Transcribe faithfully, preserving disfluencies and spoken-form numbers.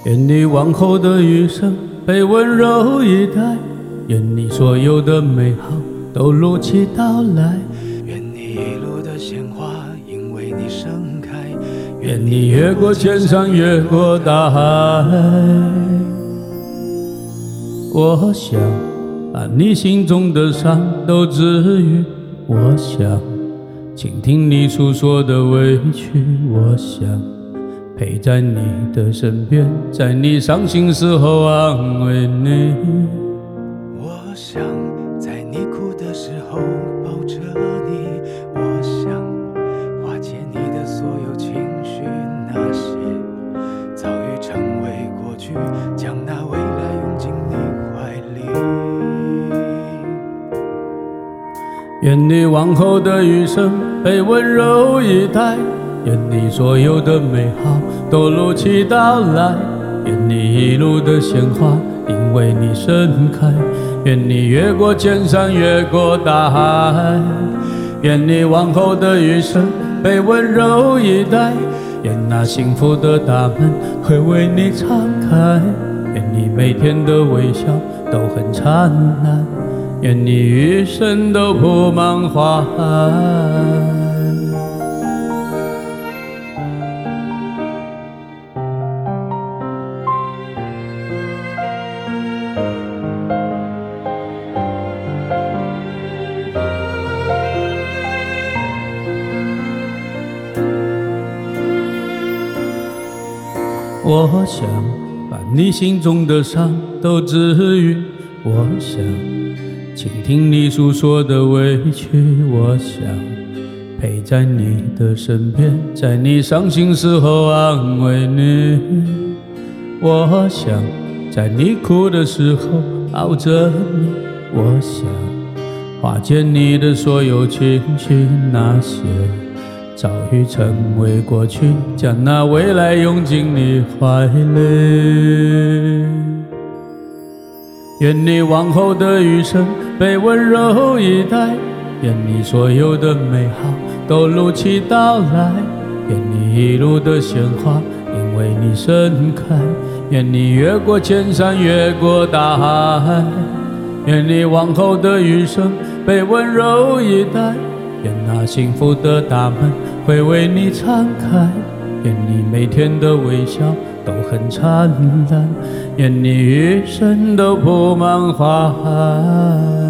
愿你往后的余生被温柔以待，愿你所有的美好都如期到来， 愿你一路的鲜花因为你盛开， 愿你越过千山越过大海。我想把你心中的伤都治愈，我想倾听你诉说的委屈，我想陪在你的身边，在你伤心时候安慰你。 我想在你哭的时候抱着你，我想化解你的所有情绪，那些早已成为过去，将那未来拥进你怀里。 愿你往后的余生被温柔以待，愿你所有的美好都如期到来，愿你一路的鲜花因为你盛开，愿你越过千山越过大海，愿你往后的余生被温柔以待，愿那幸福的大门会为你敞开，愿你每天的微笑都很灿烂，愿你余生都铺满花海。我想把你心中的伤都治愈，我想倾听你诉说的委屈，我想陪在你的身边，在你伤心时候安慰你。我想在你哭的时候抱着你，我想化解你的所有情绪，那些早已成为过去，将那未来拥进你怀里。愿你往后的余生被温柔以待，愿你所有的美好都如期到来，愿你一路的鲜花因为你盛开，愿你越过千山越过大海，愿你往后的余生被温柔以待，愿那幸福的大门会为你敞开，愿你每天的微笑都很灿烂，愿你余生都铺满花海。